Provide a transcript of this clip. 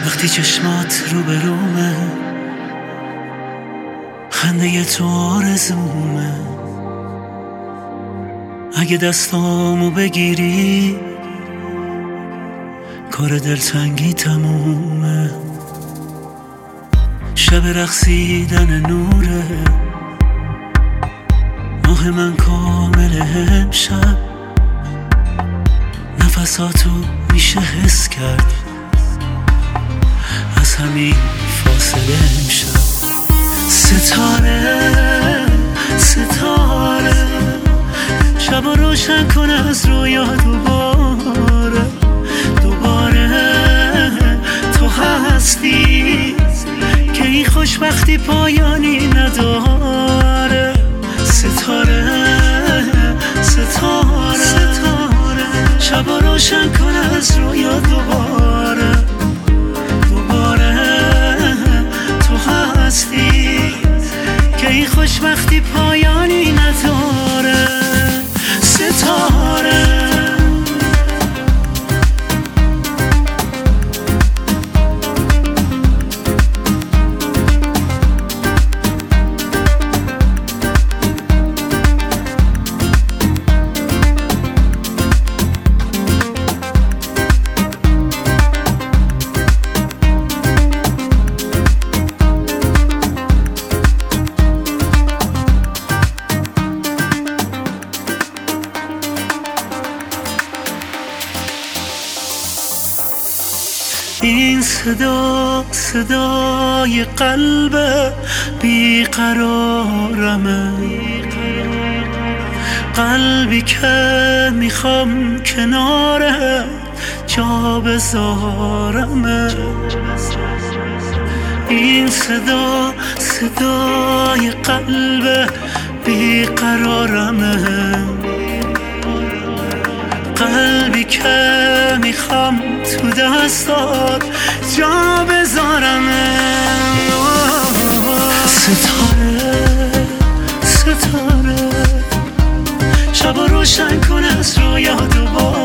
وقتی چشمات رو به رومه، خنده تو آرزومه. اگه دستامو بگیری کار دلتنگی تمومه. شب رقصیدن نوره، ماه من کامل امشب. نفساتو میشه حس کرد از همین فاصله امشب. ستاره ستاره شب رو روشن کن از رویا دوباره. دوباره تو هستی که این خوشبختی پایانی نداره. ستاره ستاره ستاره شب رو روشن کن از رویا دوباره. دوباره تو هستی که این خوشبختی پایانی نداره. ستاره این صدا صدای قلب بیقرارمه. قلبی که میخوام کناره جا بذارمه. این صدا صدای قلب بیقرارمه. قلبی که میخوام تو دستات جا بذارم. ستاره ستاره شب رو روشن کن از رویا دوباره.